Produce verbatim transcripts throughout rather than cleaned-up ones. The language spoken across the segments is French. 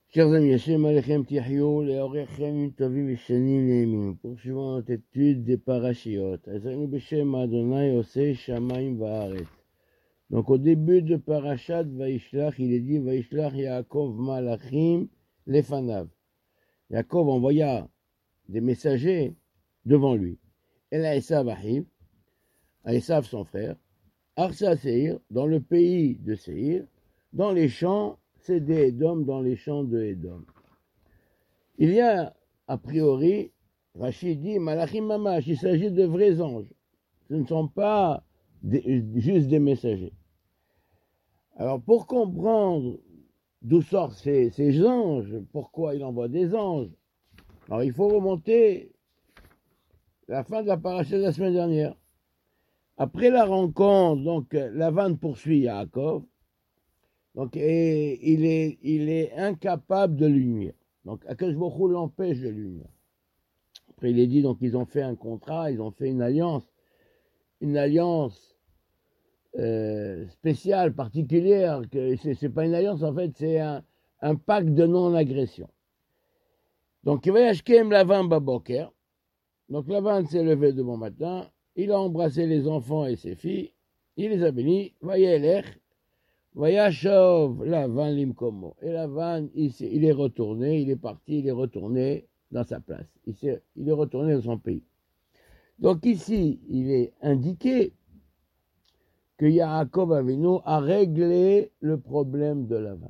Chers amis, Hashem Alechem Tihyou, Leorechem Tovim Vishanim Neemim. Poursuivons notre étude des parashiot. Azanu Beshem Adonai Oseh Shamayim Vaaretz. Donc au début de Parashat Vaishlach, il est dit Vaishlach Yaakov Malachim Lefanav. Yaakov envoya des messagers devant lui. Et là, Esav Ahiv, à Esav son frère, Arsa Seir, dans le pays de Seir, dans les champs, c'est des Édom, dans les champs de Édom. Il y a, a priori, Rachid dit, Malachim Mamash, il s'agit de vrais anges. Ce ne sont pas des, juste des messagers. Alors, pour comprendre d'où sortent ces, ces anges, pourquoi il envoie des anges, alors il faut remonter la fin de la paracha de la semaine dernière. Après la rencontre, donc, Lavan poursuit Yaakov. Donc, et il est, il est incapable de lui nuire. Donc, Akadosh Baruch Hu l'empêche de lui nuire. Après, il est dit, donc, ils ont fait un contrat, ils ont fait une alliance, une alliance euh, spéciale, particulière, que c'est, c'est pas une alliance, en fait, c'est un, un pacte de non-agression. Donc, il va y acheter Lavan Baboker. Donc, Lavan s'est levé de bon matin, il a embrassé les enfants et ses filles, il les a bénis, Vayelech, Vayashov Lavan Limkomo. Et Lavan, il, il est retourné, il est parti, il est retourné dans sa place. Il, il est retourné dans son pays. Donc ici, il est indiqué que Yaakov Avinu a réglé le problème de Lavan.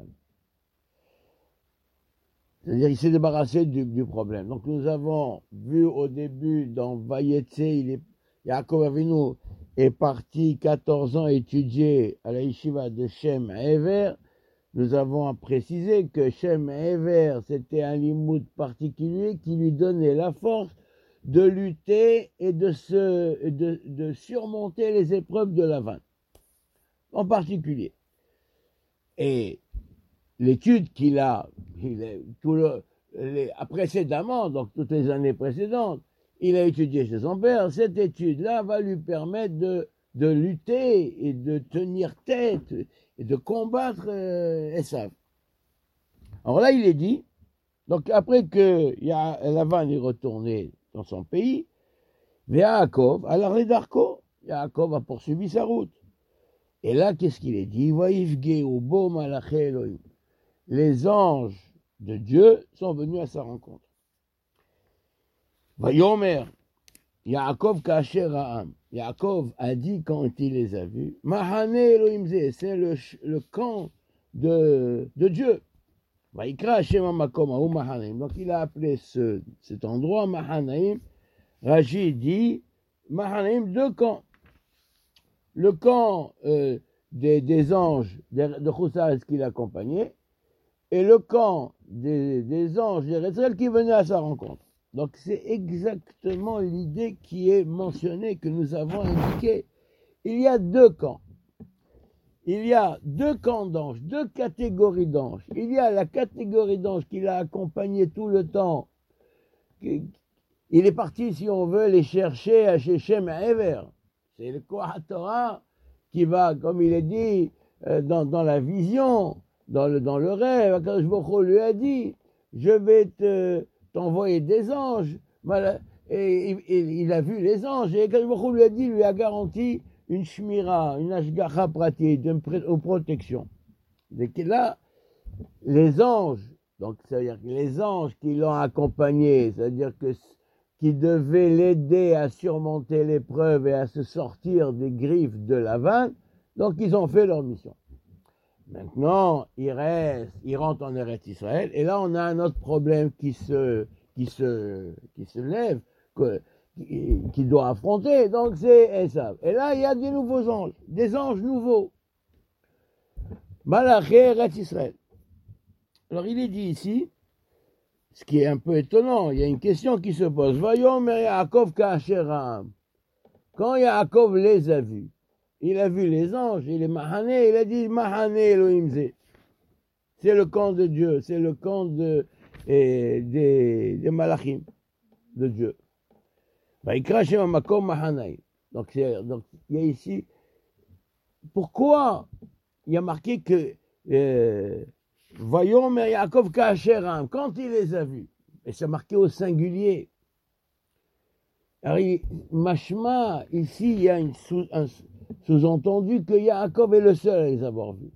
C'est-à-dire qu'il s'est débarrassé du, du problème. Donc nous avons vu au début dans Vayetse, il est, Yaakov Avinu est parti quatorze ans étudier à la yeshiva de Shem Ever. Nous avons précisé que Shem Ever, c'était un limoud particulier qui lui donnait la force de lutter et de, se, de, de surmonter les épreuves de Lavan, en particulier. Et l'étude qu'il a, il est, tout le, les, précédemment, donc toutes les années précédentes, il a étudié chez son père, cette étude-là va lui permettre de, de lutter et de tenir tête et de combattre euh, Esav. Alors là, il est dit, donc après que Lavan est retourné dans son pays, Yaakov, alors les Darko, Yaakov a poursuivi sa route. Et là, qu'est-ce qu'il est dit? Les anges de Dieu sont venus à sa rencontre. Vayomer, Yaakov Kacher Ra'am. Yaakov a dit quand il les a vus, Mahane Elohim Ze, c'est le, le camp de, de Dieu. Vaikra Hashem Makom Ahu Mahanaim. Donc il a appelé ce, cet endroit Mahanaim. Rashi dit Mahanaim, deux camps. Le camp euh, des, des anges de, de Choussaz qui l'accompagnaient et le camp des, des anges d'Eretzel qui venaient à sa rencontre. Donc c'est exactement l'idée qui est mentionnée, que nous avons indiquée. Il y a deux camps. Il y a deux camps d'anges, deux catégories d'anges. Il y a la catégorie d'anges qui l'a accompagné tout le temps. Il est parti, si on veut, les chercher à Shechem et Ever. C'est le Kohat Torah qui va, comme il est dit, dans, dans la vision, dans le, dans le rêve. Akadosh Baruch Hu lui a dit, je vais te... t'envoyer des anges, et, et, et il a vu les anges, et Akadosh Baruch Hu lui a dit, lui a garanti une shmira, une ashgacha pratique, une, une protection. Et là, les anges, donc c'est-à-dire que les anges qui l'ont accompagné, c'est-à-dire que qui devaient l'aider à surmonter l'épreuve et à se sortir des griffes de Lavan, donc ils ont fait leur mission. Maintenant, il reste, il rentre en Eretz Israël, et là on a un autre problème qui se, qui se, qui se lève, que, qui, qui doit affronter, donc c'est Esav. Et là il y a des nouveaux anges, des anges nouveaux. Malaché Eretz Israël. Alors il est dit ici, ce qui est un peu étonnant, il y a une question qui se pose. Vayomer Yaakov Kacher Ra'am. Quand Yaakov les a vus, il a vu les anges, il est Mahane, il a dit Mahane Elohim Ze. C'est le camp de Dieu, c'est le camp de, et, des, des Malachim de Dieu. Vaikra Shem Makom Mahanaim. Donc, donc il y a ici, pourquoi il y a marqué que euh, Vayomer Yaakov Ka'asheram, quand il les a vus, et c'est marqué au singulier. Alors, il, machma, ici, il y a une sous, un sous-entendu que Yaakov est le seul à les avoir vus.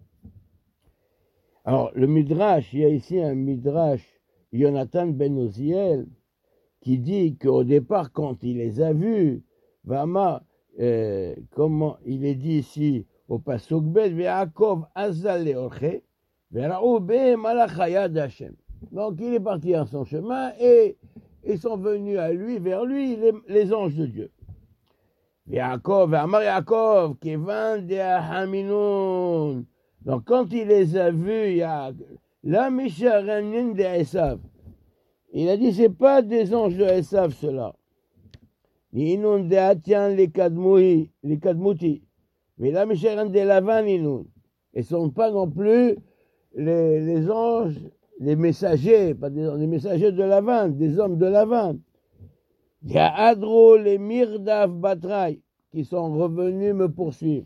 Alors, le Midrash, il y a ici un Midrash, Yonatan ben Oziel, qui dit qu'au départ, quand il les a vus, Vama, euh, comment il est dit ici au Pasuk Bet, Yaakov azal leorche, vera'u behem halach hayad Hashem. Donc, il est parti à son chemin et ils sont venus à lui, vers lui, les, les anges de Dieu. Yaakov, Amar Yaakov, Kevan de Haminun. Donc, quand il les a vus, il y a la Misharenin de Esav. Il a dit, c'est pas des anges de Esav, ceux-là. Inun de Atian les Kadmouhi, les Kadmouti. Mais la Misharenin de Lavan, Inun. Ils ne sont pas non plus les, les anges, les messagers, pas des anges, les messagers de Lavan, des hommes de Lavan. Il y a Adro, les Mirdav Batrai, qui sont revenus me poursuivre.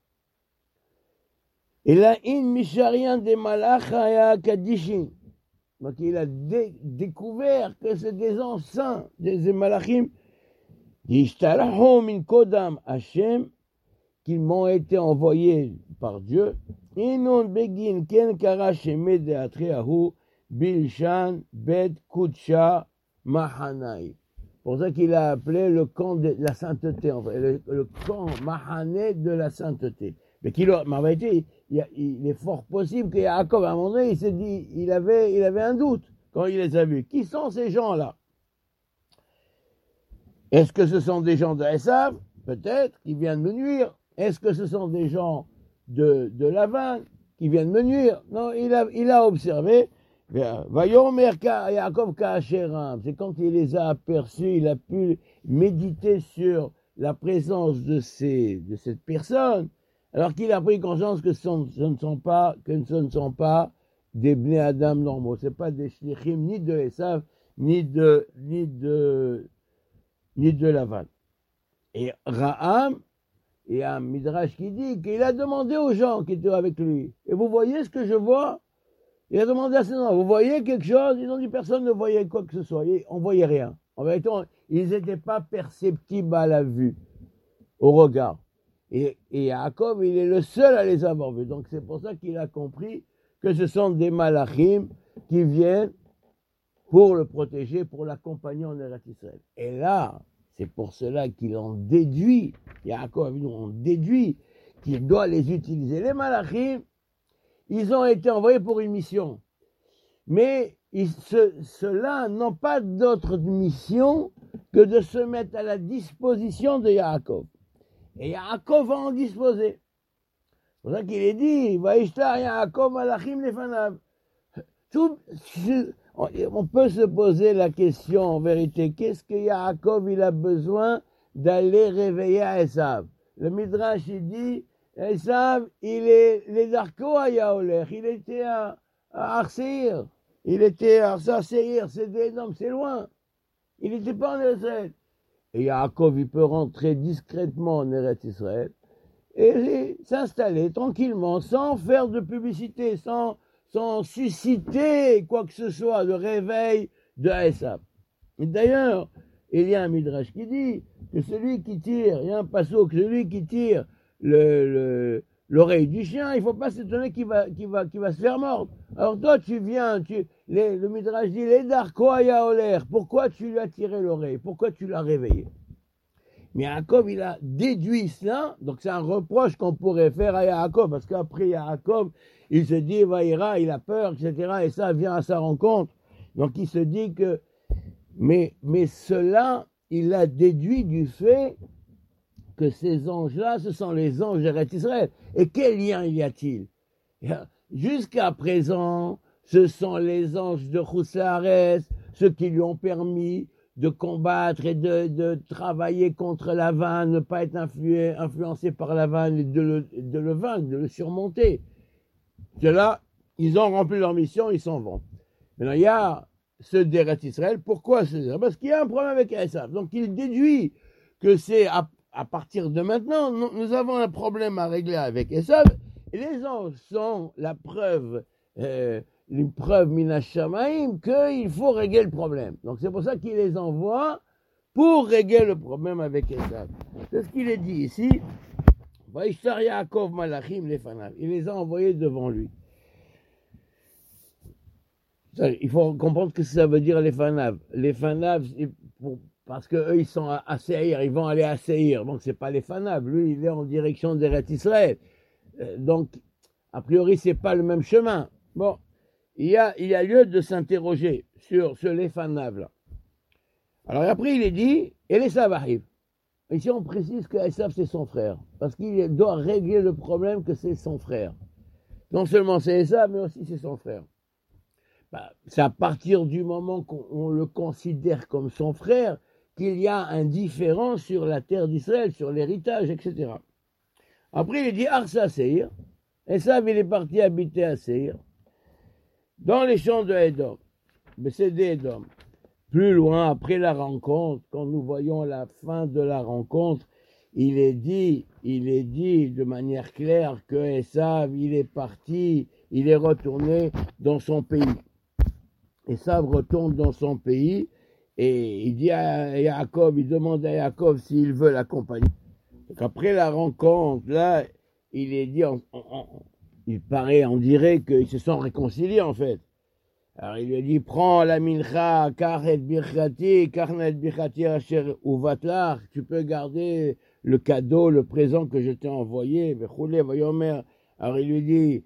Et là, in Misharian des Malachaya Kadishin. Donc il a dé- découvert que c'est des anges saints, des Malachim, Yishtalahum min Kodam Hashem, qui m'ont été envoyés par Dieu. Inun Begin Ken Kara Shemed de Atreahu, Bilshan Bet Kutsha Mahanai. C'est pour ça qu'il a appelé le camp de la sainteté, en fait, le, le camp Mahané de la sainteté. Mais qu'il a, mais en vérité, il, il est fort possible que Yaakov, à un moment donné, il s'est dit, il avait, il avait un doute quand il les a vus. Qui sont ces gens-là? Est-ce que ce sont des gens de Esav? Peut-être, qui viennent me nuire. Est-ce que ce sont des gens de, de Lavan qui viennent me nuire? Non, il a, il a observé. Vayomer Yaakov Ka'asheram. C'est quand il les a aperçus, il a pu méditer sur la présence de, ces, de cette personne. Alors qu'il a pris conscience que ce, sont, ce ne sont pas, que ce ne sont pas des Bnei Adam normaux. Ce n'est pas des shlichim ni de Esav, ni de, ni de, ni de Lavan. Et Raham, il y a un Midrash qui dit qu'il a demandé aux gens qui étaient avec lui. Et vous voyez ce que je vois? Il a demandé à ces gens, vous voyez quelque chose? Ils ont dit personne ne voyait quoi que ce soit. On ne voyait rien. En vérité, ils n'étaient pas perceptibles à la vue, au regard. Et, et Yaakov, il est le seul à les avoir vus. Donc c'est pour ça qu'il a compris que ce sont des malachim qui viennent pour le protéger, pour l'accompagner en Eretz Israël. Et là, c'est pour cela qu'il en déduit, Yaakov en déduit qu'il doit les utiliser. Les malachim, ils ont été envoyés pour une mission. Mais ils, ce, ceux-là n'ont pas d'autre mission que de se mettre à la disposition de Yaakov. Et Yaakov va en disposer. C'est pour ça qu'il est dit, Vaishtar Yaakov Malachim Lefanav. Tout, on peut se poser la question en vérité, qu'est-ce que Yaakov il a besoin d'aller réveiller à Esav? Le Midrash il dit, Esav, il est les Darko à Yaoler, il était à, à Arseir, il était à Arseir, c'est énorme, c'est loin. Il n'était pas en Israël. Et Yaakov, il peut rentrer discrètement en Eretz Israël et s'installer tranquillement, sans faire de publicité, sans, sans susciter quoi que ce soit de réveil de Esav. Et d'ailleurs, il y a un Midrash qui dit que celui qui tire, il y a un pasuk, celui qui tire le, le, l'oreille du chien, il ne faut pas s'étonner qu'il va, qu'il va, qu'il va se faire mordre. Alors toi, tu viens, tu, les, le Midrash dit, les Darko Ayaoler, pourquoi tu lui as tiré l'oreille? Pourquoi tu l'as réveillé? Mais Yaakov, il a déduit cela, donc c'est un reproche qu'on pourrait faire à Yaakov, parce qu'après Yaakov, il se dit, Vaïra, il a peur, et cetera, et ça vient à sa rencontre. Donc il se dit que, mais, mais cela, il a déduit du fait que ces anges-là, ce sont les anges d'Eretz Israël. Et quel lien y a-t-il? Jusqu'à présent, ce sont les anges de Choussarès, ceux qui lui ont permis de combattre et de, de travailler contre la vanne, ne pas être influé, influencé par la vanne et de le, de le vaincre, de le surmonter. Ceux-là, ils ont rempli leur mission, ils s'en vont. Maintenant, il y a ceux d'Eretz Israël. Pourquoi ceux Parce qu'il y a un problème avec Esav. Donc, il déduit que c'est à, à partir de maintenant, nous, nous avons un problème à régler avec Esav. Et les anges sont la preuve euh, une preuve mina shamaim qu'il faut régler le problème. Donc c'est pour ça qu'il les envoie pour régler le problème avec Esav. C'est ce qu'il est dit ici. Vaishtar Yaakov malachim lefanav. Il les a envoyés devant lui. Il faut comprendre ce que ça veut dire lefanav. Lefanav, pour parce qu'eux, ils sont à, à Seir, ils vont aller à Seir. Donc, c'est pas les Fanav. Lui, il est en direction d'Eretz Israël. Euh, donc, a priori, c'est pas le même chemin. Bon, il y a, il y a lieu de s'interroger sur ce Lefanav là. Alors, après, il est dit, et l'Esav arrive. Ici, on précise que Esav, c'est son frère. Parce qu'il doit régler le problème que c'est son frère. Non seulement c'est Esav, mais aussi c'est son frère. Bah, c'est à partir du moment qu'on le considère comme son frère qu'il y a un différent sur la terre d'Israël, sur l'héritage, et cetera. Après, il dit Arsa Seir. Esav, il est parti habiter à Seir, dans les champs de Edom. Mais c'est d'Edom. Plus loin, après la rencontre, quand nous voyons la fin de la rencontre, il est dit, il est dit de manière claire que Esav, il est parti, il est retourné dans son pays. Esav retourne dans son pays et il dit à Yaakov, il demande à Yaakov s'il veut l'accompagner. Donc après la rencontre, là, il est dit, en, en, en, il paraît, on dirait qu'ils se sont réconciliés en fait. Alors il lui a dit, prends la mincha, kar et birchati, kar et birchati asher uvatlar, tu peux garder le cadeau, le présent que je t'ai envoyé. Alors il lui dit,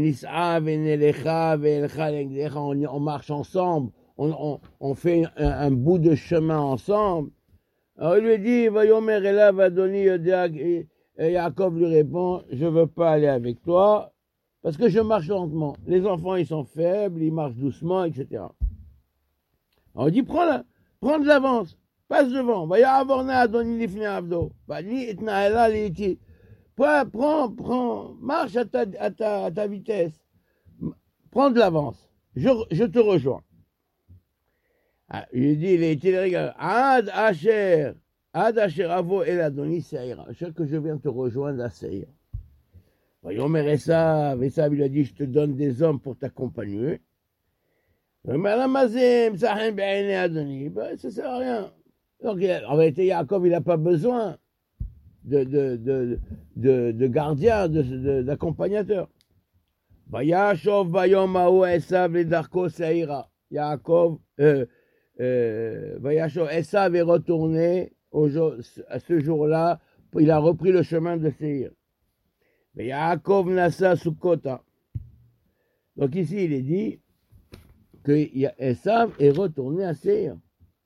on marche ensemble, on, on, on fait un, un bout de chemin ensemble. Alors il lui dit, Vayomer Elav Adoni Yodeag, et Yaakov lui répond, je ne veux pas aller avec toi, parce que je marche lentement. Les enfants, ils sont faibles, ils marchent doucement, et cetera. Alors il dit, prends, la, prends de l'avance, passe devant. Vayavorna Adoni Lifne Avdo, Vani Itnaela Liiti. Prends, prends, prends, marche à ta, à ta, à ta vitesse. Prends de l'avance. Je, je te rejoins. Ah, il dit, il est été Ad Asher, Ad Asher Avo El Adoni Seir. Je sais que je viens te rejoindre à Seir. Voyons, mais Esav, Esav, il a dit, je te donne des hommes pour t'accompagner. Mais la mazem, ça ne sert à rien. Donc, en vérité, Yaakov, il n'a pas besoin de, de, de, de, de gardien, de, de, d'accompagnateur. Vayashov vayom hahu Esav ledarko seira. Yaakov, euh, euh, Vayashov, Esav est retourné au jour, à ce jour-là, il a repris le chemin de Seir. Mais Yaakov nasa Sukkota. Donc ici, il est dit que Esav est retourné à Seir.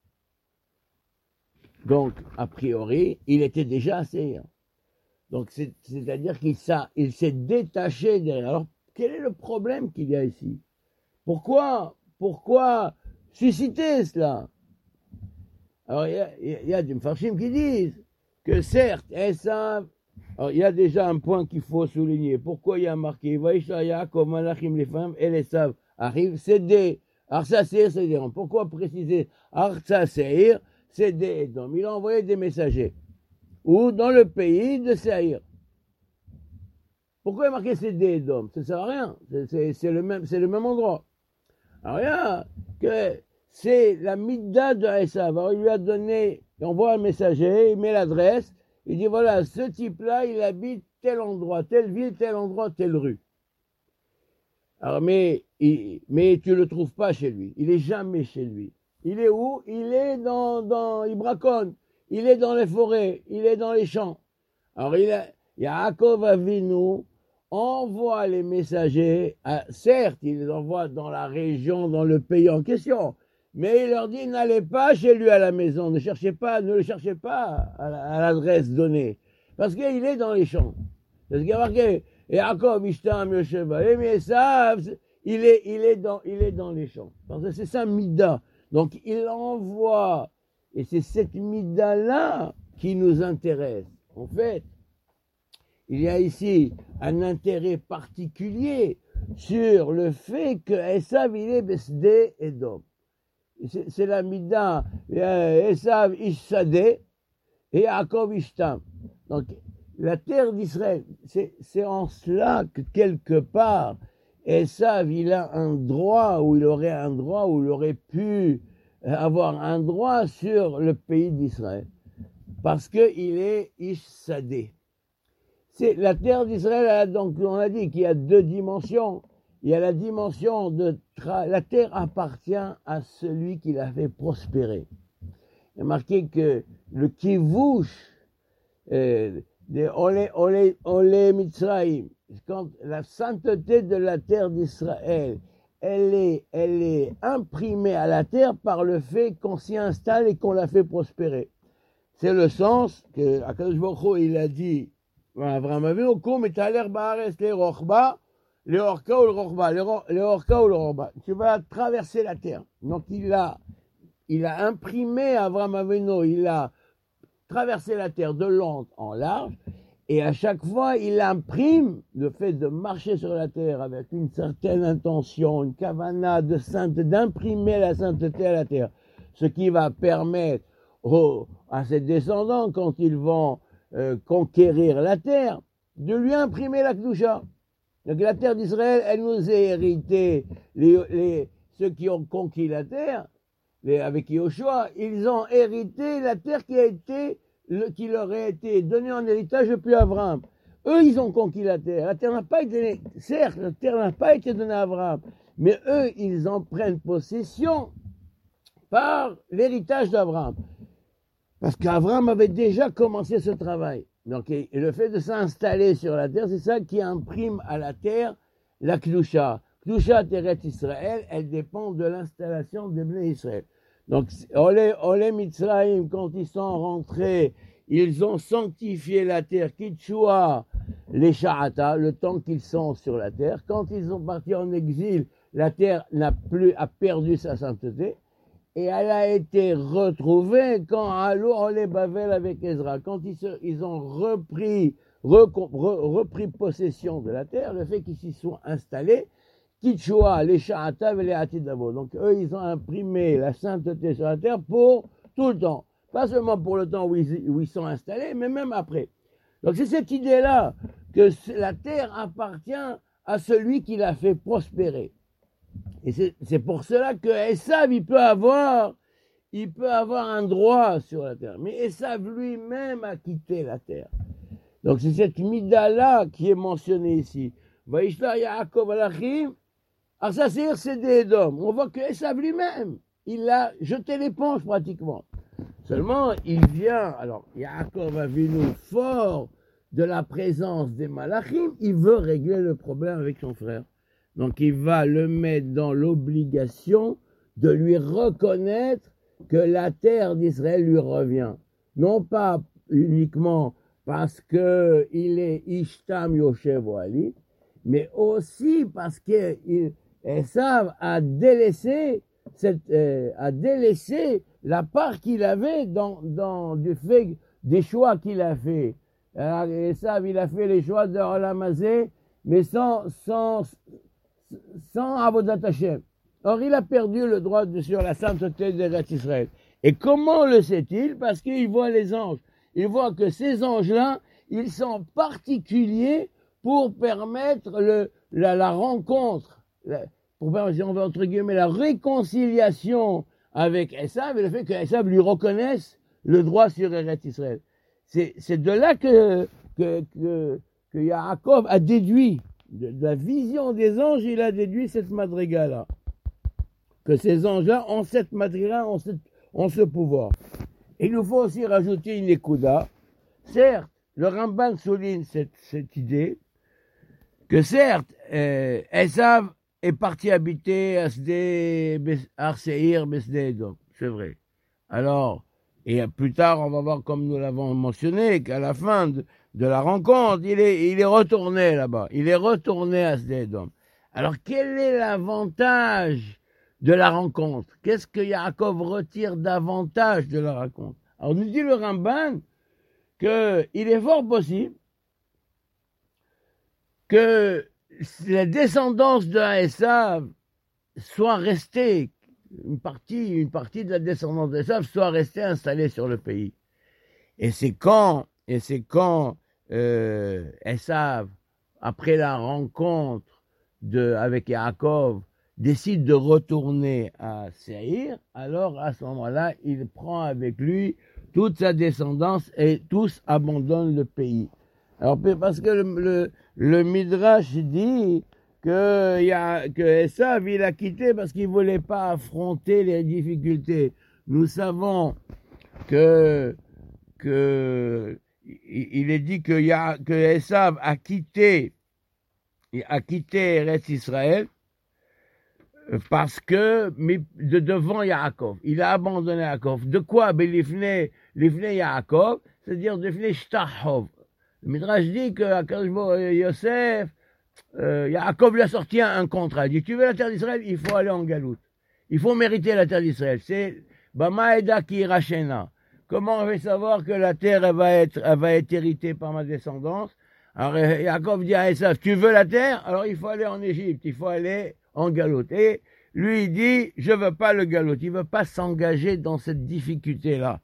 Donc, a priori, il était déjà à Seir. Donc, c'est, c'est-à-dire qu'il il s'est détaché derrière. Alors, quel est le problème qu'il y a ici? Pourquoi, pourquoi susciter cela? Alors, il y a, il y a des Mfarshim qui disent que certes, Esav, alors, il y a déjà un point qu'il faut souligner. Pourquoi il y a marqué Vaishta Yaakov Malachim les femmes et Esav arrive, c'est des Arsa Seir, c'est des. Pourquoi préciser Arsa Seir? C'est des Edom. Il a envoyé des messagers. Ou dans le pays de Seir. Pourquoi il a marqué c'est des Edom? Ça ne sert à rien. C'est, c'est, c'est, le même, c'est le même endroit. Alors, il y a que c'est la midda de Esav. Alors, il lui a donné, il envoie un messager, il met l'adresse, il dit voilà, ce type-là, il habite tel endroit, telle ville, tel endroit, telle rue. Alors, mais, il, mais tu ne le trouves pas chez lui. Il n'est jamais chez lui. Il est où? Il est dans, dans, il braconne. Il est dans les forêts. Il est dans les champs. Alors, il a, Yaakov Avinu envoie les messagers, à, certes, il les envoie dans la région, dans le pays en question, mais il leur dit, n'allez pas chez lui à la maison, ne cherchez pas, ne le cherchez pas à, à l'adresse donnée, parce qu'il est dans les champs. Parce qu'il y a marqué, Yaakov, Ishtam, Yosheba, et mais ça, il est, il est dans, il est dans les champs. Parce que c'est ça, Mida. Donc, il envoie, et c'est cette mida-là qui nous intéresse. En fait, il y a ici un intérêt particulier sur le fait que Esav, il est Besdé Edom. C'est, c'est la mida, Esav Ishsadeh et Yaakov Ishtam. Donc, la terre d'Israël, c'est, c'est en cela que quelque part, Esav, il a un droit, ou il aurait un droit, ou il aurait pu avoir un droit sur le pays d'Israël. Parce qu'il est Ish Sadeh. C'est la terre d'Israël, donc on a dit qu'il y a deux dimensions. Il y a la dimension de tra- la terre appartient à celui qui l'a fait prospérer. Il y a marqué que le kivouch, euh, de Olé, Olé, Olé Mitzrayim, quand la sainteté de la terre d'Israël, elle est, elle est imprimée à la terre par le fait qu'on s'y installe et qu'on la fait prospérer. C'est le sens que Akadosh Baruch Hu, il a dit, Avraham Avinu, Kum et Taler Baaretz le Rochba, le Orka ou le Rochba, le Orka ou le Rochba. Tu vas traverser la terre. Donc il a, il a imprimé Avraham Avinu, il a traversé la terre de long en large, et à chaque fois, il imprime le fait de marcher sur la terre avec une certaine intention, une kavana de sainteté, d'imprimer la sainteté à la terre, ce qui va permettre aux, à ses descendants, quand ils vont euh, conquérir la terre, de lui imprimer la Kedusha. Donc la terre d'Israël, elle nous est héritée. Les, les, ceux qui ont conquis la terre, les, avec Yoshua, ils ont hérité la terre qui a été, le, qui leur a été donnée en héritage depuis Abraham. Eux, ils ont conquis la terre. La terre n'a pas été, certes, la terre n'a pas été donnée à Abraham, mais eux, ils en prennent possession par l'héritage d'Abraham. Parce qu'Abraham avait déjà commencé ce travail. Donc, et le fait de s'installer sur la terre, c'est ça qui imprime à la terre la Kedusha. Kedusha Teret Israël, elle dépend de l'installation des Bnei Israël. Donc, Olé, Olé Mitzrayim, quand ils sont rentrés, ils ont sanctifié la terre, Kitshua, les Sha'ata, le temps qu'ils sont sur la terre. Quand ils sont partis en exil, la terre n'a plus, a perdu sa sainteté. Et elle a été retrouvée quand Allo Olé Bavel avec Ezra. Quand ils, se, ils ont repris, re, re, repris possession de la terre, le fait qu'ils s'y sont installés, Kitshua, les Sha'atav et les Atidavo. Donc eux, ils ont imprimé la sainteté sur la terre pour tout le temps. Pas seulement pour le temps où ils, où ils sont installés, mais même après. Donc c'est cette idée-là que la terre appartient à celui qui l'a fait prospérer. Et c'est, c'est pour cela que Esav, il peut avoir, il peut avoir un droit sur la terre. Mais Esav lui-même a quitté la terre. Donc c'est cette mida-là qui est mentionnée ici. Vaishla Yaakov Alachim. Alors ça, c'est c'est des Édom. On voit que Esav lui-même, il a jeté l'éponge pratiquement. Seulement, il vient, alors Yaakov Avinu, fort de la présence des Malachim, il veut régler le problème avec son frère. Donc il va le mettre dans l'obligation de lui reconnaître que la terre d'Israël lui revient. Non pas uniquement parce qu'il est Ishtam Yoshev Ali, mais aussi parce que Esav a délaissé, cette, euh, a délaissé la part qu'il avait dans, dans du fait des choix qu'il a fait. Alors, Esav, il a fait les choix de Olam Hazé, mais sans, sans, sans Avodat Hashem. Or, il a perdu le droit de, sur la sainteté d'Eretz Israël. Et comment le sait-il? Parce qu'il voit les anges. Il voit que ces anges-là, ils sont particuliers pour permettre le, la, la rencontre, la, pour permettre, on veut, entre guillemets, la réconciliation avec Esav et le fait que Esav lui reconnaisse le droit sur Eretz Israël. C'est, c'est de là que, que, que, que Yaakov a déduit, de, de la vision des anges, il a déduit cette madriga-là. Que ces anges-là ont cette madriga, ont, cette, ont ce pouvoir. Il nous faut aussi rajouter une ékouda. Certes, le Ramban souligne cette, cette idée, que certes, euh, Esav est parti habiter Asdé, Arseir, Besdé Edom. C'est vrai. Alors, et plus tard, on va voir, comme nous l'avons mentionné, qu'à la fin de, de la rencontre, il est, il est retourné là-bas. Il est retourné à Asdé Edom. Alors, quel est l'avantage de la rencontre? Qu'est-ce que Yaakov retire d'avantage de la rencontre? Alors, nous dit le Ramban qu'il est fort possible que la descendance de Esav soit restée, une partie, une partie de la descendance d'Esav soit restée installée sur le pays. Et c'est quand, et c'est quand euh, Esav, après la rencontre de, avec Yaakov, décide de retourner à Séhir, alors à ce moment-là, il prend avec lui toute sa descendance et tous abandonnent le pays. Alors, parce que le, le, le Midrash dit que, y a, que Esav, il a quitté parce qu'il ne voulait pas affronter les difficultés. Nous savons que, que il est dit que, y a, que Esav a quitté, a quitté Eretz Israël parce que de devant Yaakov, il a abandonné Yaakov. De quoi? Ben, l'ifne, l'ifne Yaakov, c'est-à-dire l'ifne Shtachov. Le Midrash dit que Yosef, euh, Yaakov lui a sorti un, un contrat. Il dit, tu veux la terre d'Israël, il faut aller en galoute. Il faut mériter la terre d'Israël. C'est Bamaeda ki Rachena. Comment on va savoir que la terre elle va, être, elle va être héritée par ma descendance? Alors Yaakov dit à Esav, tu veux la terre? Alors il faut aller en Égypte, il faut aller en galoute. Et lui il dit, je veux pas le galoute. Il veut pas s'engager dans cette difficulté-là.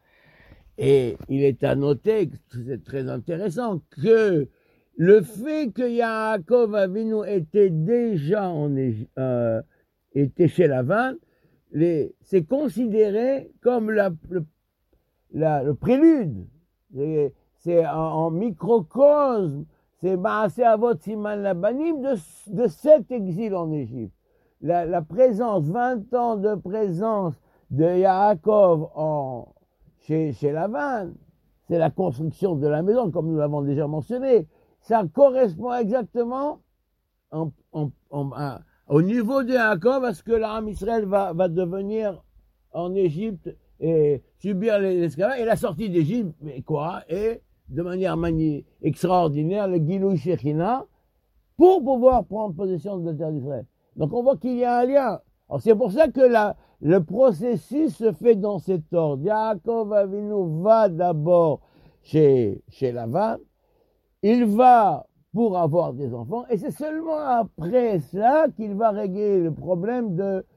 Et il est à noter, c'est très intéressant, que le fait que Yaakov Avinu était déjà en Égypte, euh, était chez Lavan, les, c'est considéré comme la, le, la, le prélude. C'est, c'est en, en microcosme, c'est Maaseh Avot Siman Labanim de, de cet exil en Égypte. La, la présence, vingt ans de présence de Yaakov en Chez, chez Lavan, c'est la construction de la maison, comme nous l'avons déjà mentionné. Ça correspond exactement en, en, en, à, au niveau de Yaakov à ce que l'Am Israël va, va devenir en Égypte et subir l'esclavage. Et la sortie d'Égypte, mais quoi? Et de manière mani- extraordinaire, le Gilou Shechina, pour pouvoir prendre possession de la terre d'Israël. Donc on voit qu'il y a un lien. Alors c'est pour ça que la, le processus se fait dans cet ordre. Yaakov Avinu va d'abord chez, chez Lavan, il va pour avoir des enfants, et c'est seulement après cela qu'il va régler le problème de,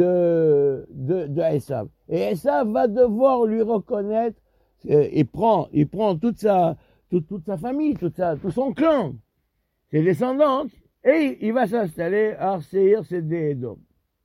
de, de, de Esav. Et Esav va devoir lui reconnaître, euh, il prend, il prend toute sa, toute, toute sa famille, toute sa, tout son clan, ses descendants, et il va s'installer à Seir, c'est des Edom.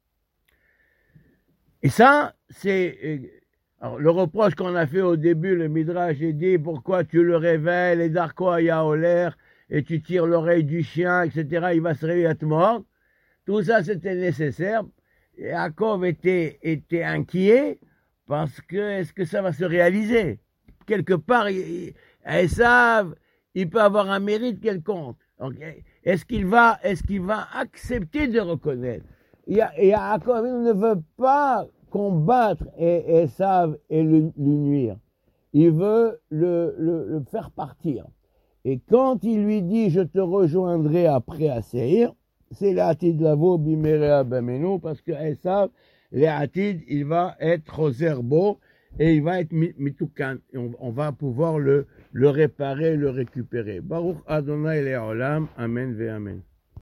Et ça, c'est alors, le reproche qu'on a fait au début, le Midrash a dit pourquoi tu le révèles, et Darko Ayaoler, et tu tires l'oreille du chien, et cetera, il va se réveiller à te mordre. Tout ça, c'était nécessaire. Yaakov était, était inquiet parce que est-ce que ça va se réaliser? Quelque part, il, Esav, il peut avoir un mérite quelconque. Donc, est-ce qu'il va, est-ce qu'il va accepter de reconnaître? Et Yaakov ne veut pas combattre Esav et le, le nuire. Il veut le, le, le faire partir. Et quand il lui dit « je te rejoindrai après à Seir », c'est l'Atid Lavo Bimerea Bamenu, parce que Esav, l'Atid, il va être aux herbeaux et il va être mitoukan. On, on va pouvoir le, le réparer, le récupérer. Baruch Adonai Le'olam, Amen ve Amen.